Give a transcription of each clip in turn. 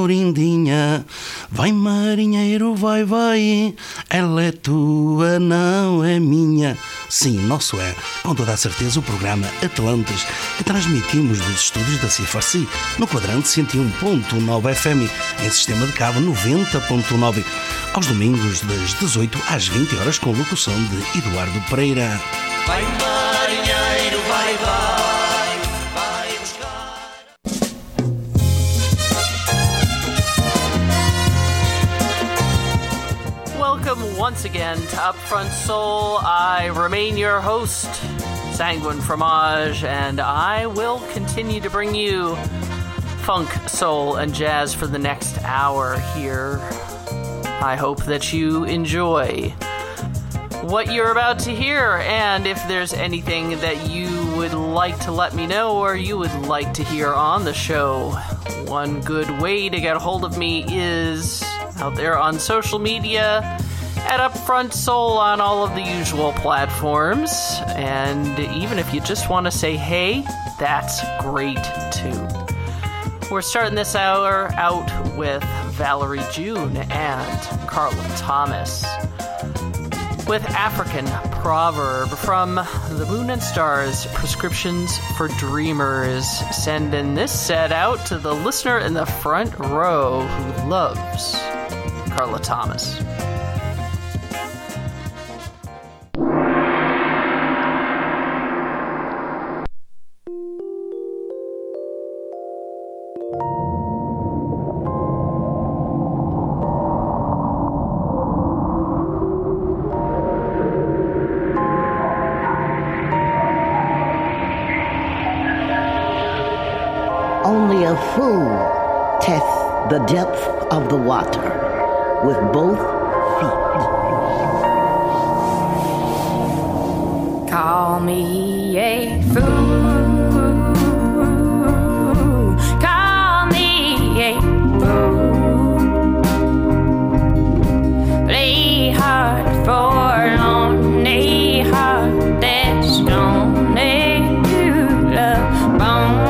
Florindinha. Vai marinheiro, vai, vai, ela é tua, não é minha. Sim, nosso é, com toda a certeza, o programa Atlantes, que transmitimos dos estúdios da CFRC, no quadrante 101.9 FM, em sistema de cabo 90.9, aos domingos das 18 às 20 horas, com locução de Eduardo Pereira. Vai marinheiro, vai, vai, vai buscar. Welcome once again to Upfront Soul. I remain your host, Sanguine Fromage, and I will continue to bring you funk, soul, and jazz for the next hour here. I hope that you enjoy what you're about to hear, and if there's anything that you would like to let me know or you would like to hear on the show, one good way to get a hold of me is out there on social media at Upfront Soul on all of the usual platforms, and even if you just want to say hey, that's great too. We're starting this hour out with Valerie June and Carla Thomas with African Proverb from the Moon and Stars Prescriptions for Dreamers. Sending this set out to the listener in the front row who loves Carla Thomas. Only a fool tests the depth of the water with both feet. Call me a fool. Call me a fool. Play hard for lonely heart that's gonna do love bone.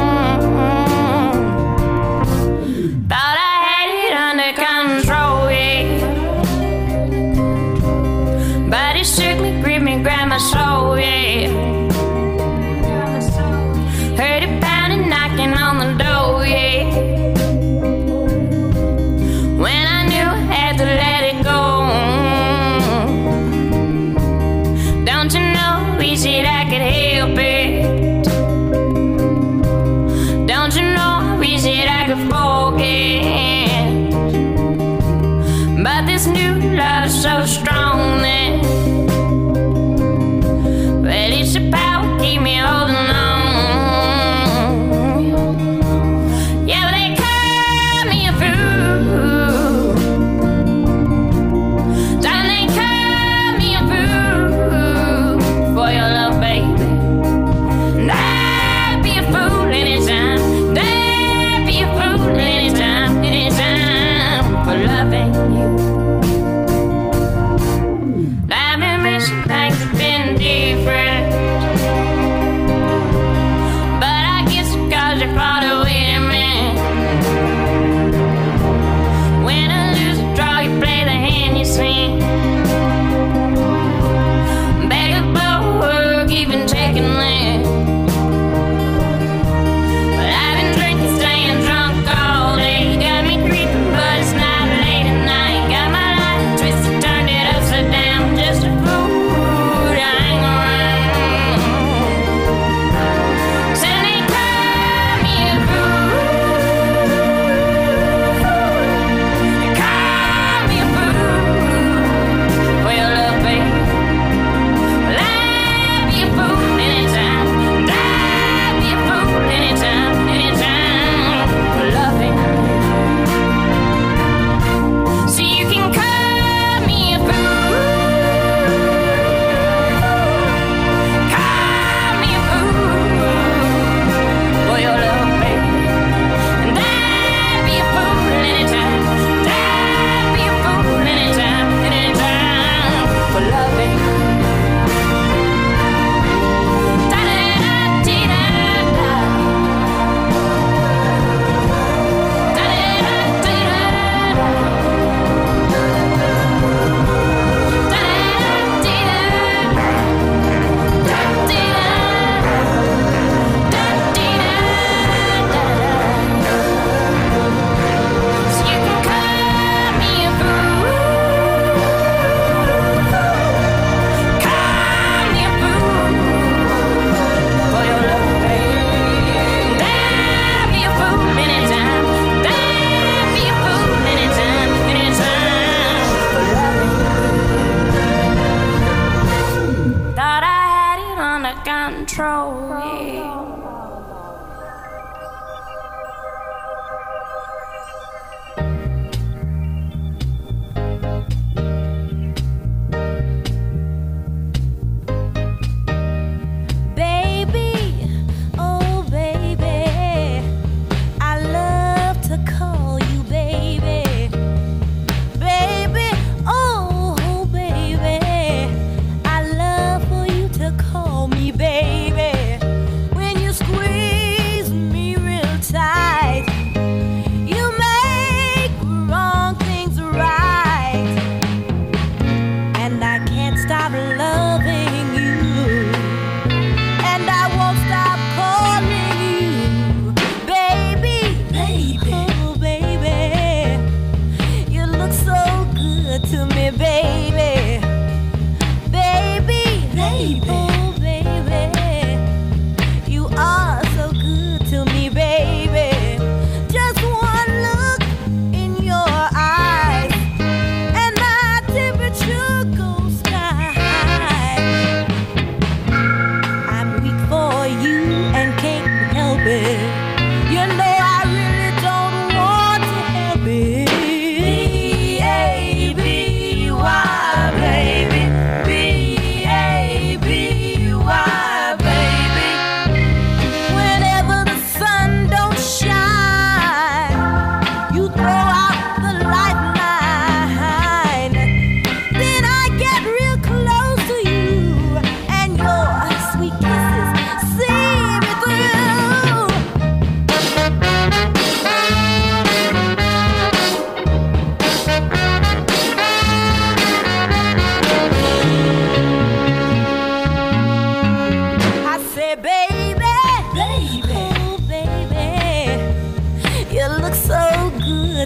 Grab my soul, yeah.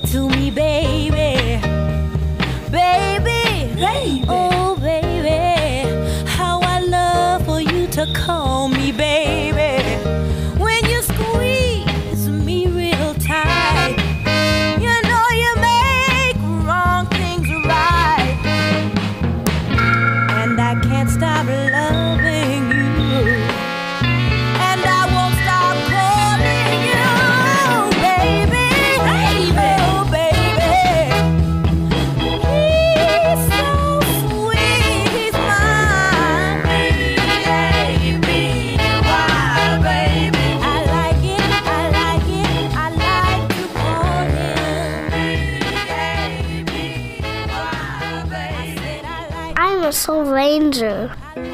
to me, baby. Baby, baby, oh baby, how I love for you to call me baby. When you squeeze me real tight, you know you make wrong things right. And I can't stop loving you, and I won't stop calling you baby, baby, oh baby. He's so sweet, he's my baby, why baby? I like it, I like it, I like to call him baby, why baby? I like I'm a Soul Ranger.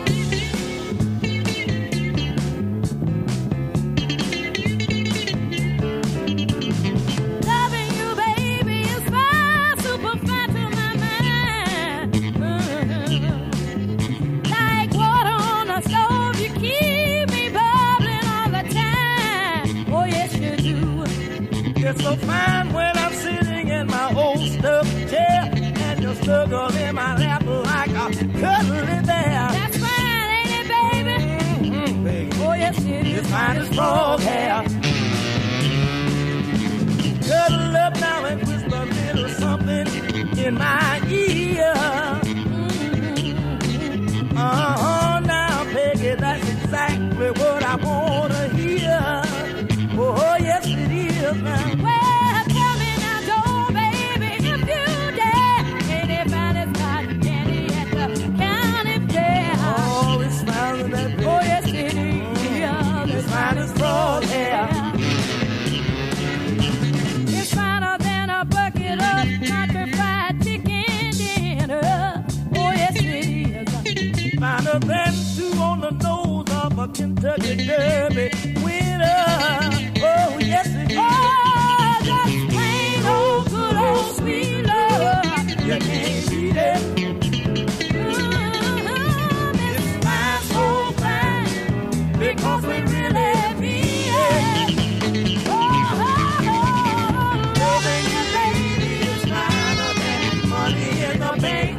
loving you, baby, is fine, super fine to my mind. Like water on a stove, you keep me bubbling all the time. Oh yes you do. You're so fine when I'm sitting in my old stuffed chair, and you're snuggled in my lap like a cuddly bear. That's fine, ain't it, baby? Baby, Oh yes it is. it's fine as frog hair. Cuddle up now and whisper a little something in my ear. Now, Peggy, that's exactly what I want to hear. Oh, yes, it is now. Well, tell me now, don't, baby, if you dare. Ain't it fine as cotton candy at the county fair? Oh, it's fine with that baby. Oh yes it is. It's fine as frog hair. It's finer than a bucket of country fried chicken dinner. Oh yes it is. Finer than two on the nose of a Kentucky Derby winner. Oh, yes, it is. Oh, that's plain old good old sweet love. You can't beat it. It's fine, so fine, Because we really mean it. Loving you, baby, is finer than money in the bank.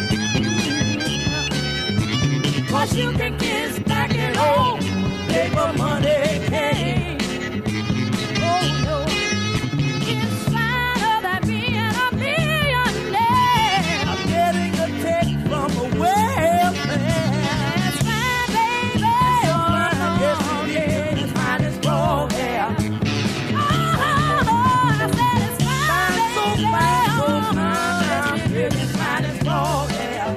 'Cause you can kiss back at home, paper money can't. Oh no, it's finer than being a millionaire. I'm getting a text from a welfare. It's fine, baby. Yes, it is. It's fine as frog hair. I said it's fine, Fine, so baby. fine, so fine. It's fine as frog hair.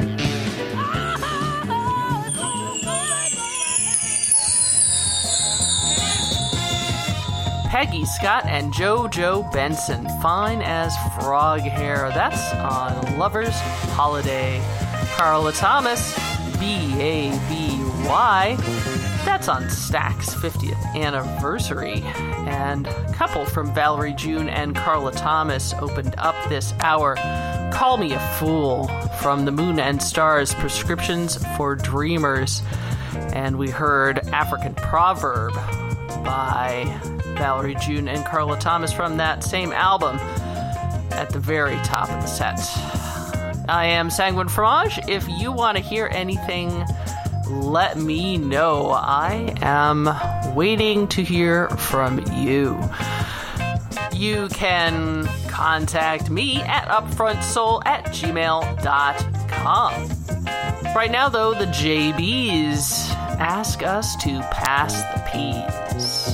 Peggy Scott and JoJo Benson, Fine as Frog Hair. That's on Lover's Holiday. Carla Thomas, B-A-B-Y. That's on Stack's 50th anniversary. And Couple from Valerie June and Carla Thomas opened up this hour. Call Me a Fool from the Moon and Stars, Prescriptions for Dreamers. And we heard African Proverb by Valerie June and Carla Thomas from that same album at the very top of the set. I am Sanguine Fromage. If you want to hear anything, let me know. I am waiting to hear from you. You can contact me at upfrontsoul@gmail.com. Right now, though, the JBs ask us to pass the peas.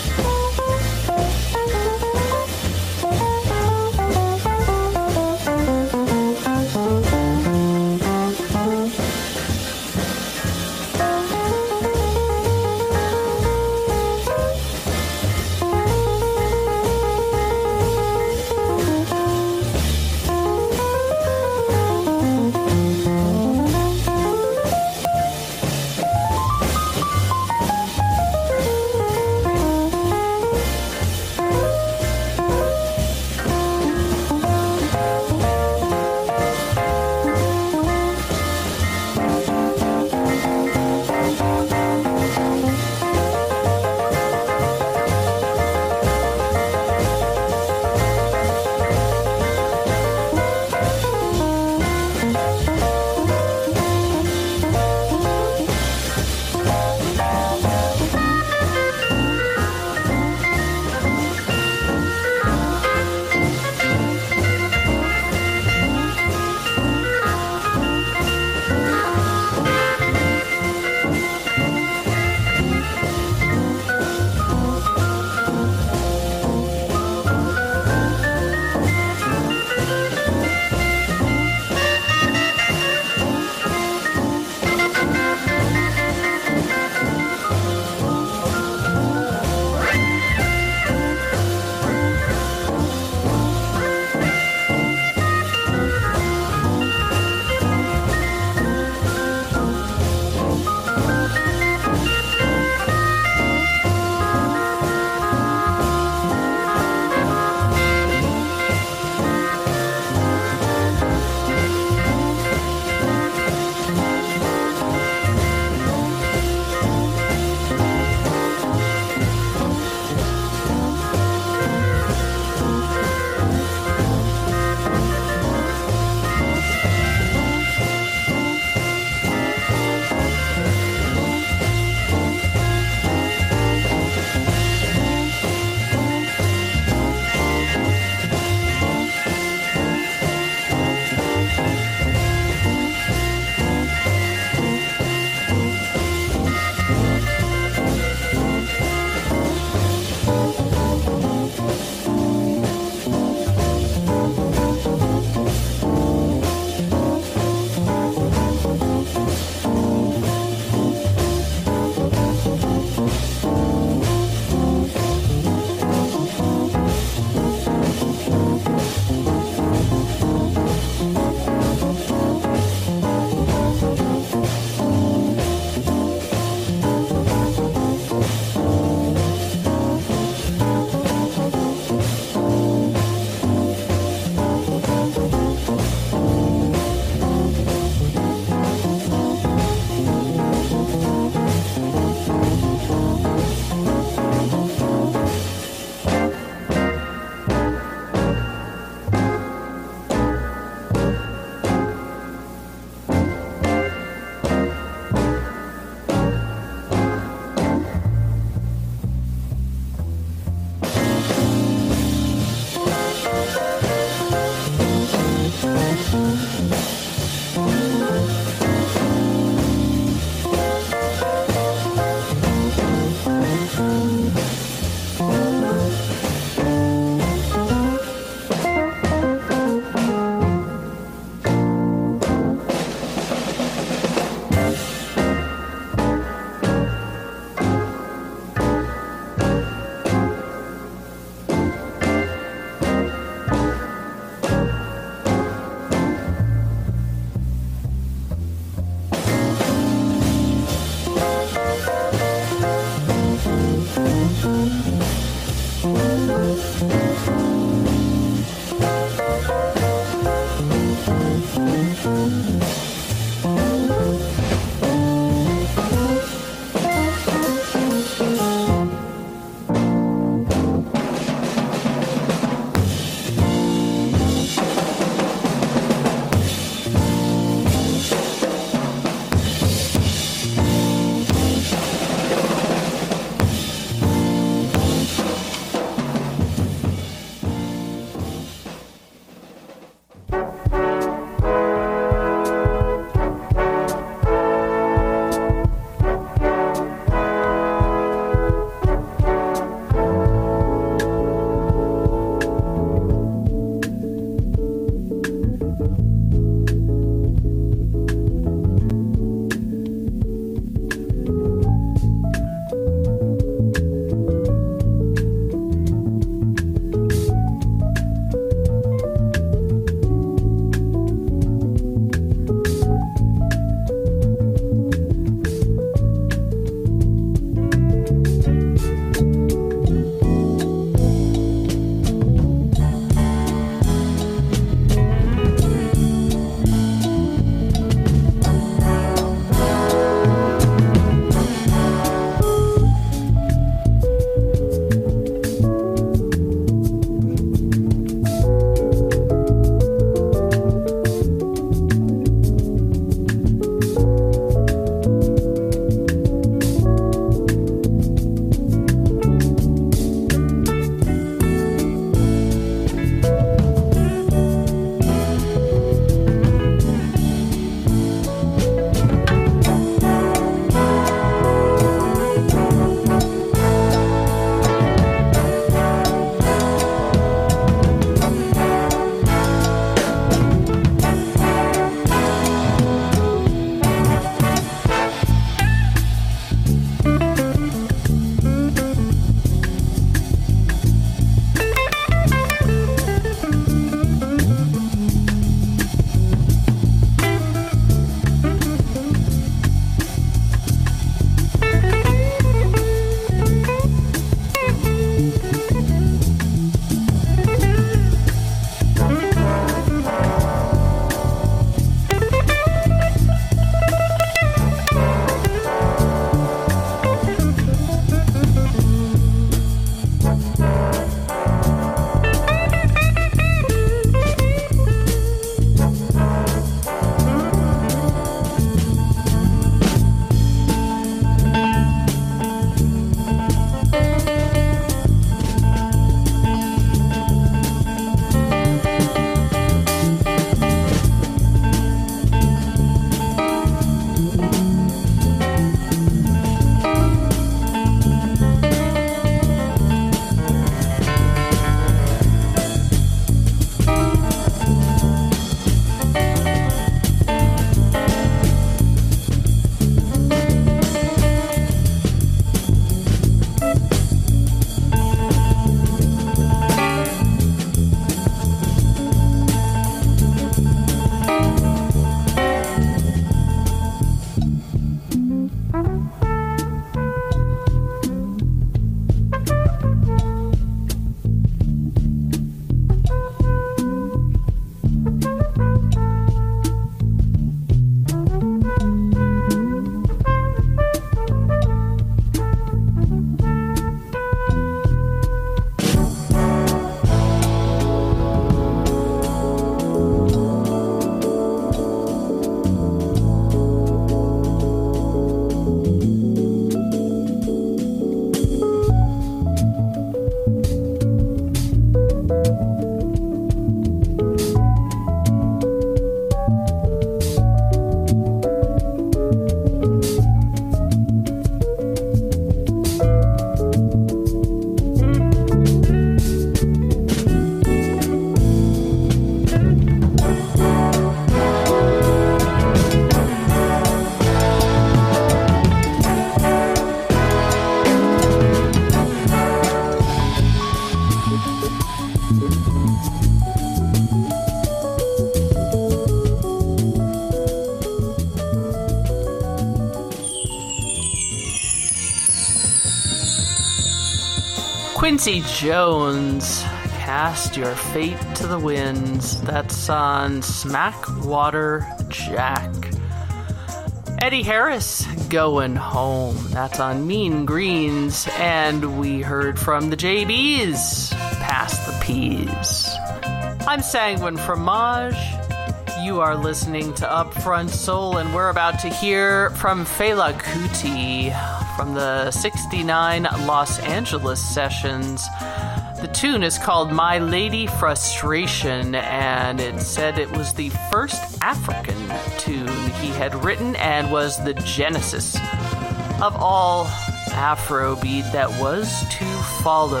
Quincy Jones, Cast Your Fate to the Winds. That's on Smackwater Jack. Eddie Harris, Going Home. That's on Mean Greens. And we heard from the JBs, Pass the Peas. I'm Sanguine Fromage. You are listening to Upfront Soul, and we're about to hear from Fela Kuti from the 69 Los Angeles sessions. The tune is called My Lady Frustration, and it said it was the first African tune he had written and was the genesis of all Afrobeat that was to follow.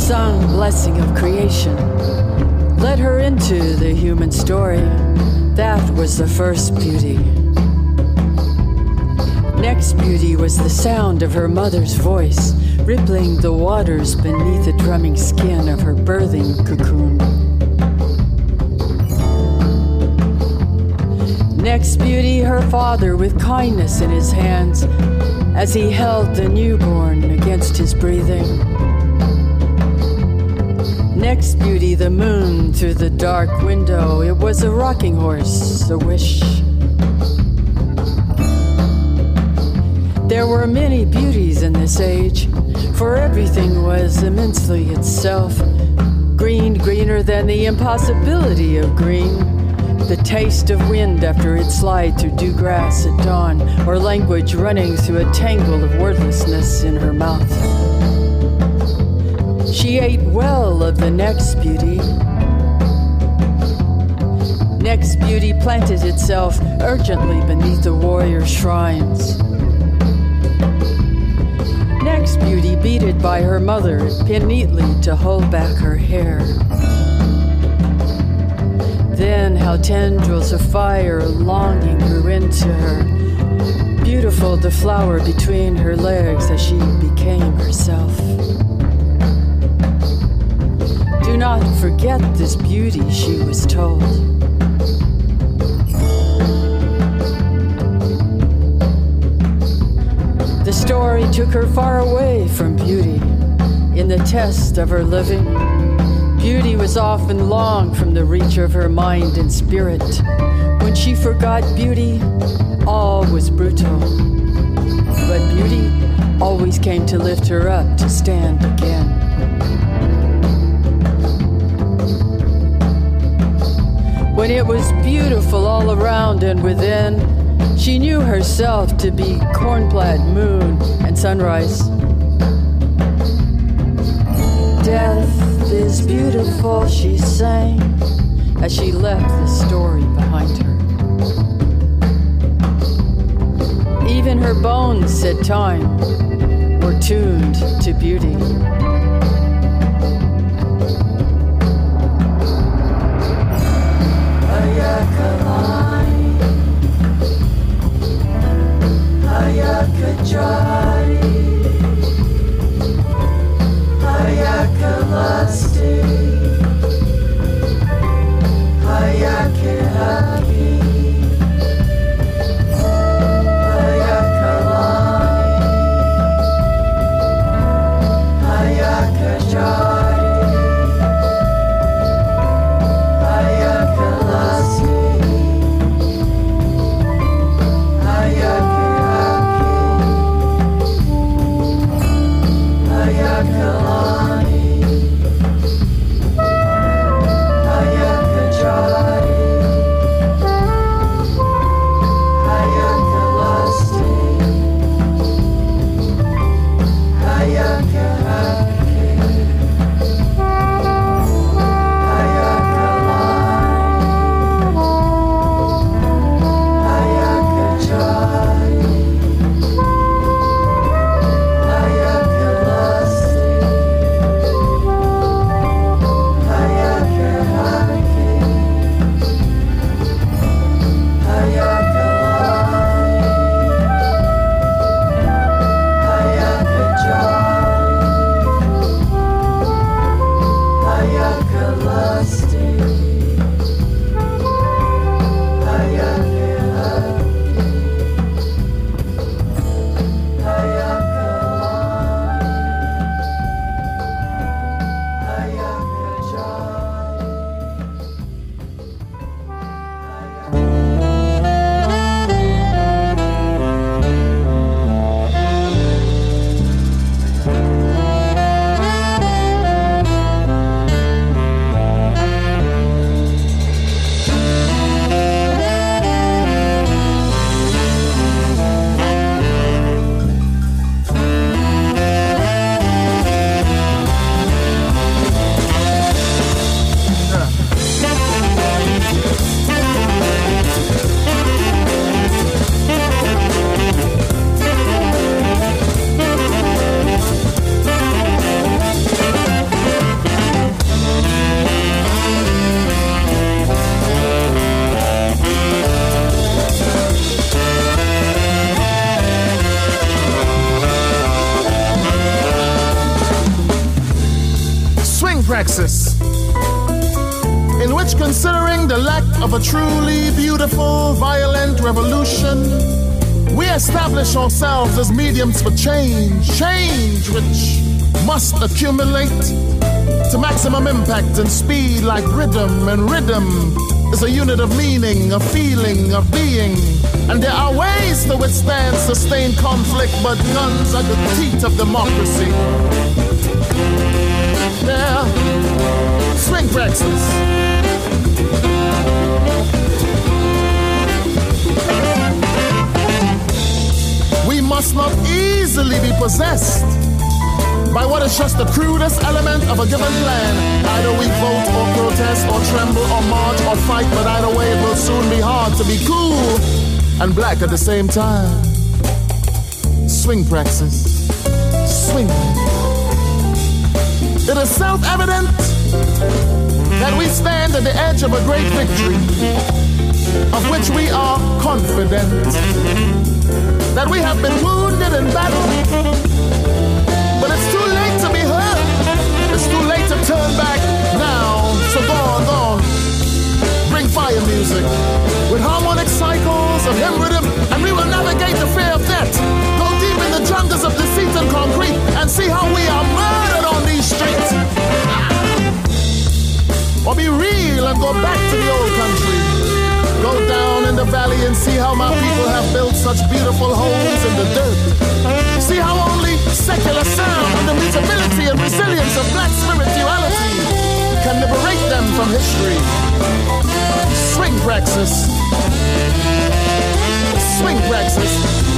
unsung blessing of creation led her into the human story. That was the first beauty. Next beauty was the sound of her mother's voice, rippling the waters beneath the drumming skin of her birthing cocoon. Next beauty, her father with kindness in his hands as he held the newborn against his breathing. Next beauty, the moon through the dark window. It was a rocking horse, a wish. There were many beauties in this age, for everything was immensely itself. Green, greener than the impossibility of green. The taste of wind after it slide through dew grass at dawn, or language running through a tangle of wordlessness in her mouth. She ate well of the next beauty. Next beauty planted itself urgently beneath the warrior's shrines. Next beauty, beaded by her mother, pinned neatly to hold back her hair. Then how tendrils of fire longing grew into her. Beautiful the flower between her legs as she became herself. Do not forget this beauty, she was told. The story took her far away from beauty. In the test of her living, beauty was often long from the reach of her mind and spirit. When she forgot beauty, all was brutal. But beauty always came to lift her up to stand again. When it was beautiful all around and within, she knew herself to be corn-clad moon and sunrise. Death is beautiful, she sang, as she left the story behind her. Even her bones, said time, were tuned to beauty. praxis, in which, considering the lack of a truly beautiful, violent revolution, we establish ourselves as mediums for change which must accumulate to maximum impact and speed like rhythm, and rhythm is a unit of meaning, a feeling, of being. And there are ways to withstand sustained conflict, but guns are the teeth of democracy. Yeah, swing praxis. We must not easily be possessed by what is just the crudest element of a given plan. Either we vote or protest or tremble or march or fight, but either way it will soon be hard to be cool and black at the same time. Swing praxis. Swing. It is self-evident that we stand at the edge of a great victory, of which we are confident. That we have been wounded in battle, but it's too late to be hurt. It's too late to turn back now. So go on. Bring fire music with harmonic cycles of hymn rhythm, and we will navigate the fear of death. Go deep in the jungles of deceit and concrete, and see how we are murdered on these streets. Or be real and go back to the old country. Go down in the valley and see how my people have built such beautiful homes in the dirt. See how only secular sound and the mutability and resilience of black spirituality can liberate them from history. Swing praxis. Swing praxis.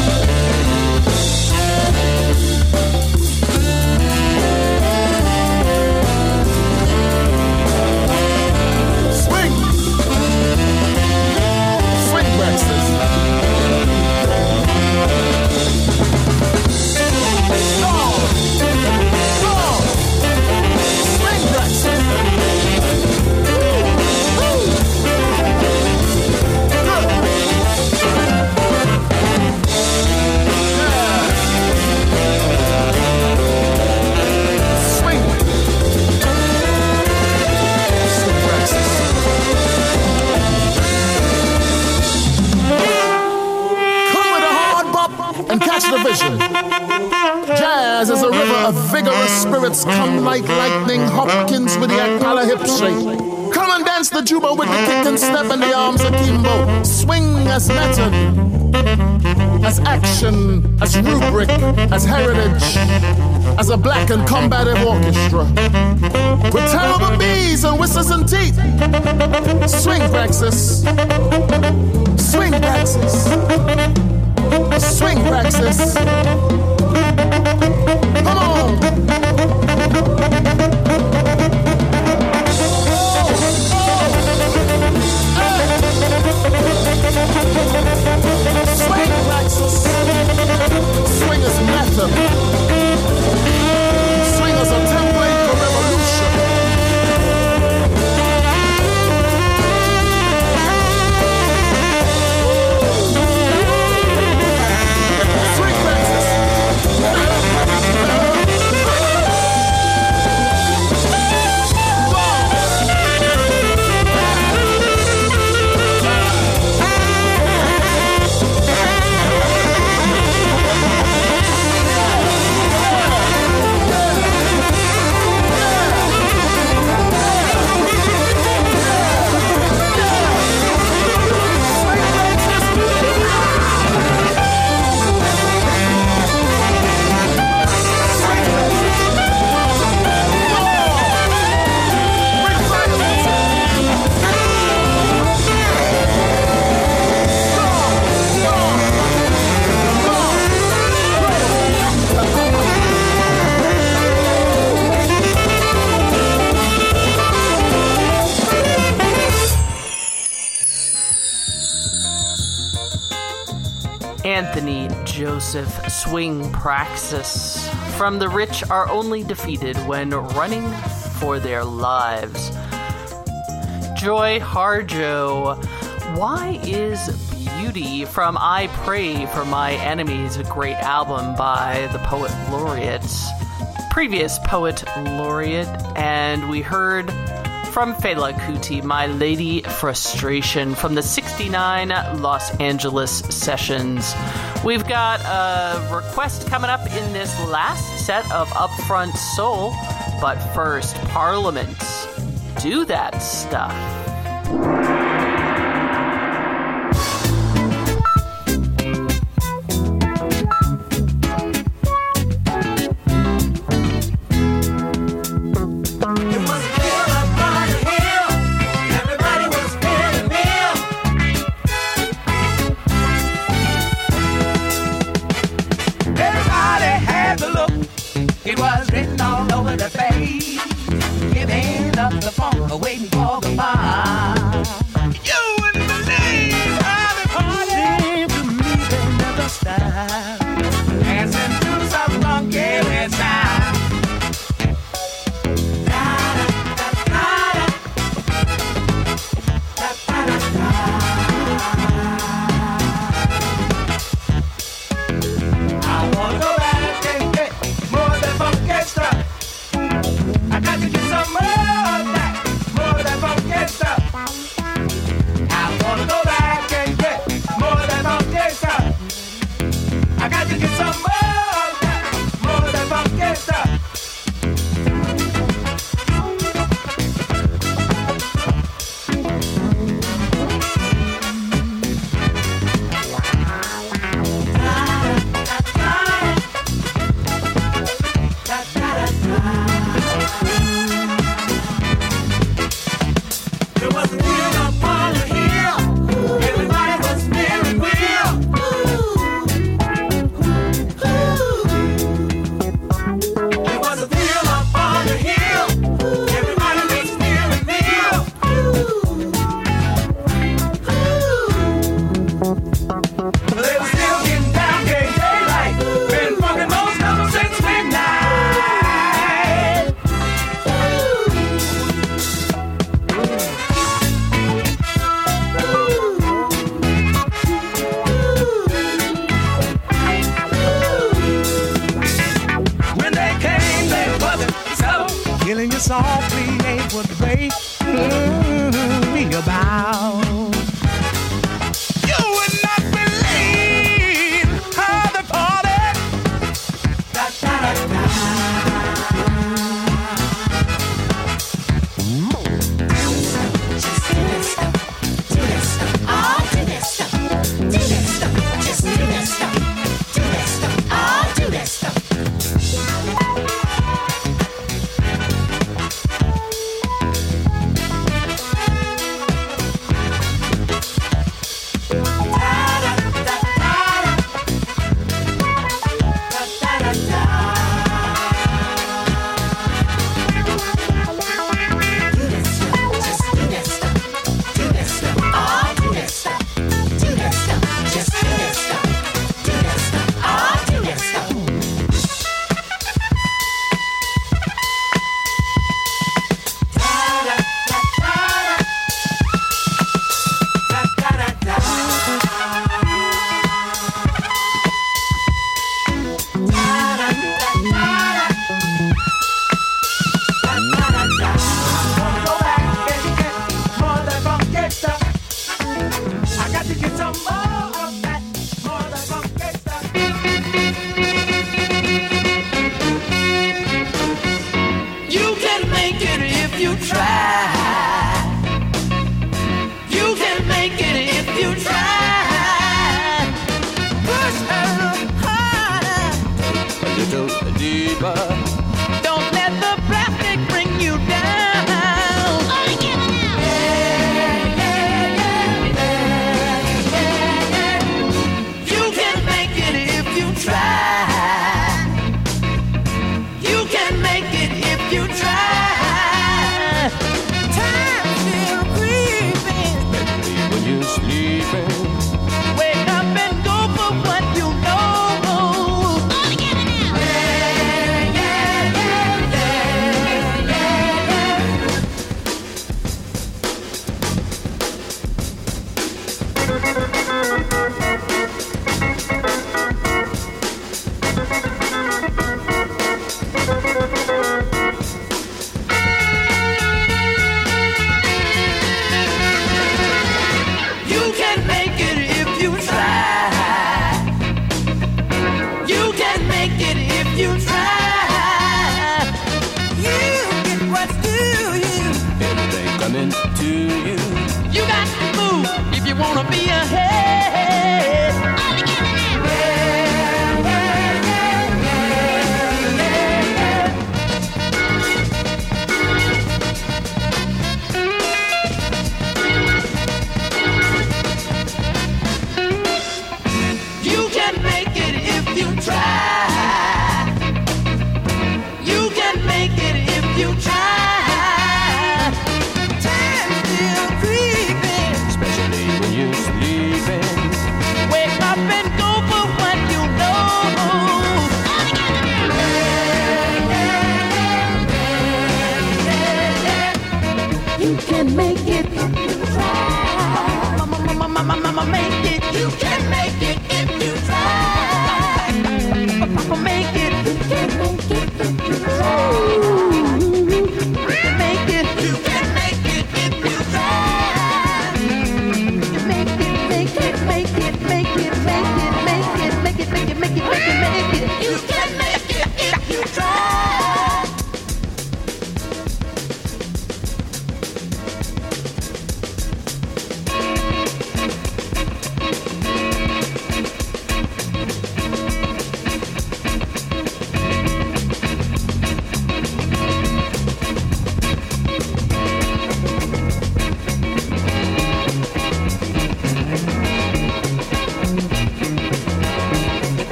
Jazz is a river of vigorous spirits. Come like lightning, Hopkins with the Akala hip shake. Come and dance the juba with the kick and step and the arms akimbo. Swing as method, as action, as rubric, as heritage, as a black and combative orchestra. With terrible bees and whistles and teeth. Swing praxis. Swing praxis. Swing praxis. Come on. Swing praxis. Swing is method. Swing is a template for revolution. Anthony Joseph Swing Praxis. From the rich are only defeated when running for their lives. Joy Harjo, why is Beauty from I Pray for My Enemies, a great album by the poet laureate, previous poet laureate, and we heard from Fela Kuti, My Lady Frustration, from the 69 Los Angeles sessions. We've got a request coming up in this last set of Upfront Soul, but first, Parliament. Do that stuff. Waiting for the bar. You wouldn't believe how the party seemed to me they never stop. Dancing to some funky sound. I wanna go back and get more than funky stuff. I got to get some more.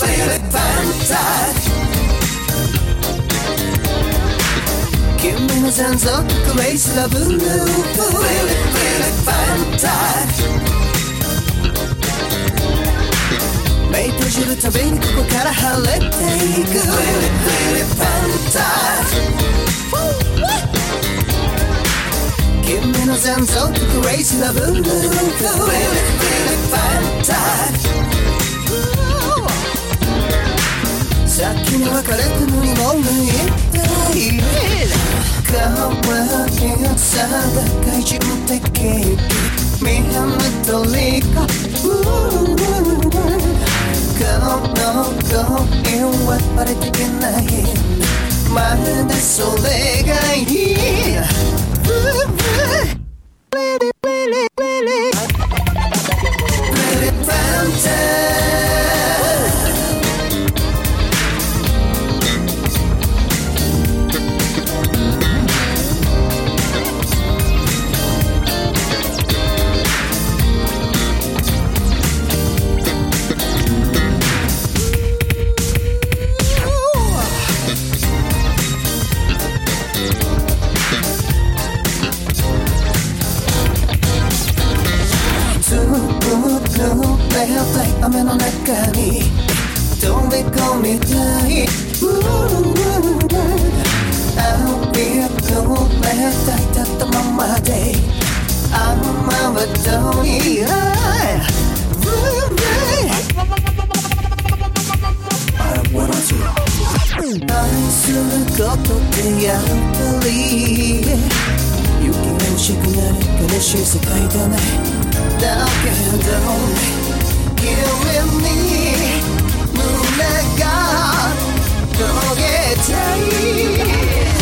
really fantastic. Kimi no zanzoku race the blue, really, really fantastic. 目閉じるたびにここから晴れていく Really, really fantastic. 君の残像と crazy love Really, really fantastic. 先に別れたのにもうない変わりさが怪人的見放とりかこの恋はバレていないまだそれがいい Really, really, really Really fantastic. Play 雨の中に飛び込みたい I'll be a cool man 抱いたったままで雨はどうに愛することでやっぱり雪が欲しくなる悲しい世界だねだけど君に胸が焦げたい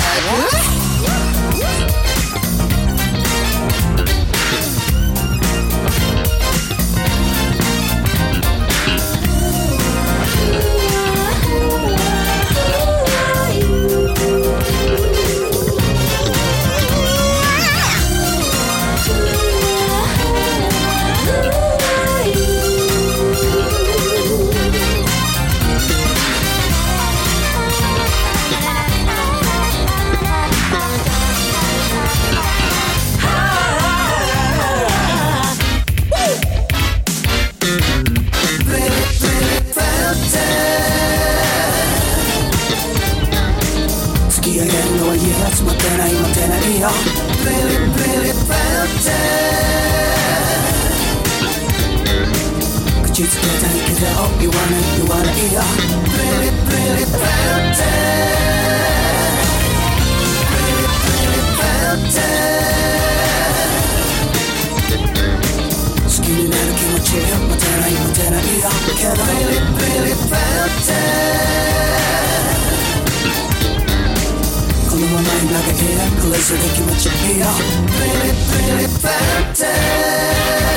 口つけたいけど言わないよ Really, really fantastic. Really, really fantastic. 好きになる気持ち待てないよけど Really, really fantastic. このままに長いやこれそれ気持ちいいよ Really, really fantastic.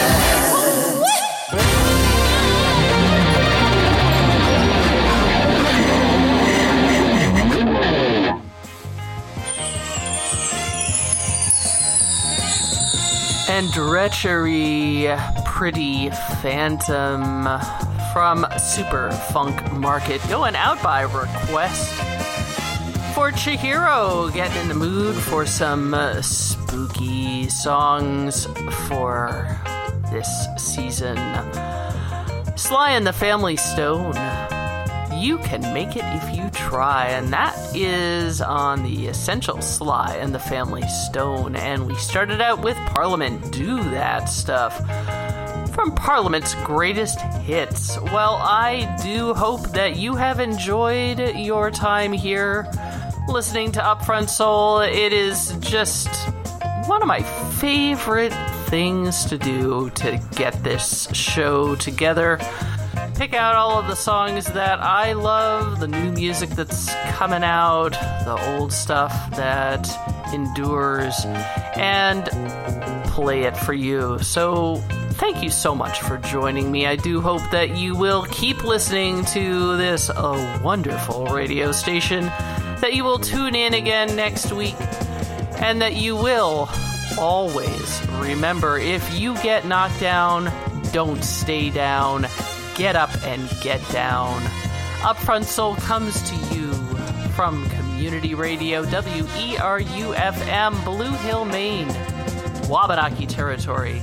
And Dretchery, Pretty Phantom from Super Funk Market, going out by request for Chihiro, getting in the mood for some spooky songs for this season. Sly and the Family Stone, You Can Make It If You Try, and that is on the Essential Sly and the Family Stone. And we started out with Parliament, Do That Stuff, from Parliament's Greatest Hits. Well, I do hope that you have enjoyed your time here listening to Upfront Soul. It is just one of my favorite things to do to get this show together. Pick out all of the songs that I love, the new music that's coming out, the old stuff that endures, and play it for you. So thank you so much for joining me. I do hope that you will keep listening to this wonderful radio station, that you will tune in again next week, and that you will always remember, if you get knocked down, don't stay down. Get up and get down. Upfront Soul comes to you from Community Radio, WERU-FM, Blue Hill, Maine, Wabanaki Territory.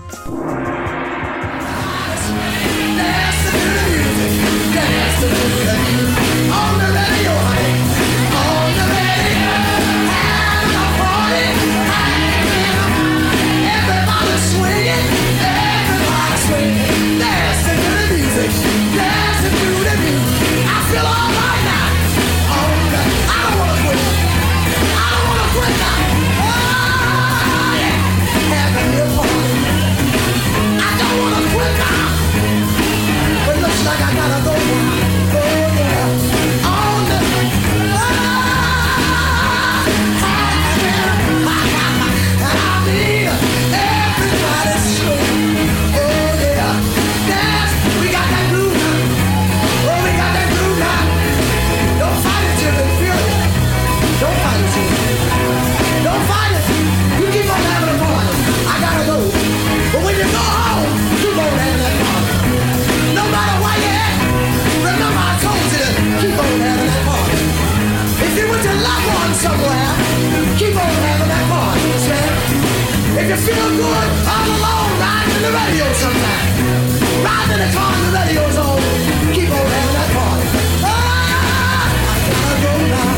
Somewhere, keep on having that party, man. If you feel good, all alone, riding in the radio sometime. Riding in the car and the radio's on. Keep on having that party. I gotta go now.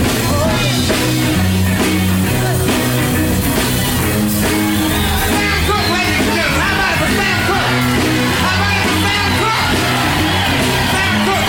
Sam Cooke, ladies and gentlemen. How about it for Sam Cooke? How about it for Sam Cooke? Sam Cooke,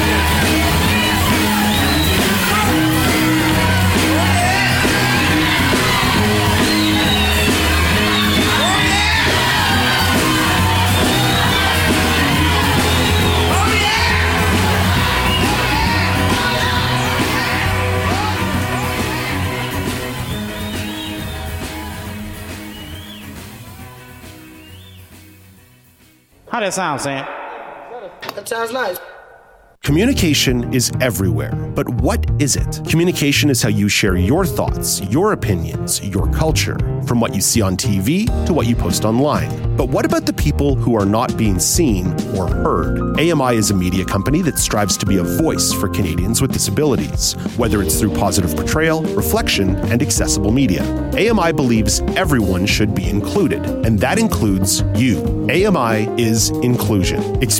How that sound, Sam? that sounds nice. Communication is everywhere, but what is it? Communication is how you share your thoughts, your opinions, your culture, from what you see on TV to what you post online. But what about the people who are not being seen or heard? AMI is a media company that strives to be a voice for Canadians with disabilities, whether it's through positive portrayal, reflection, and accessible media. AMI believes everyone should be included, and that includes you. AMI is inclusion.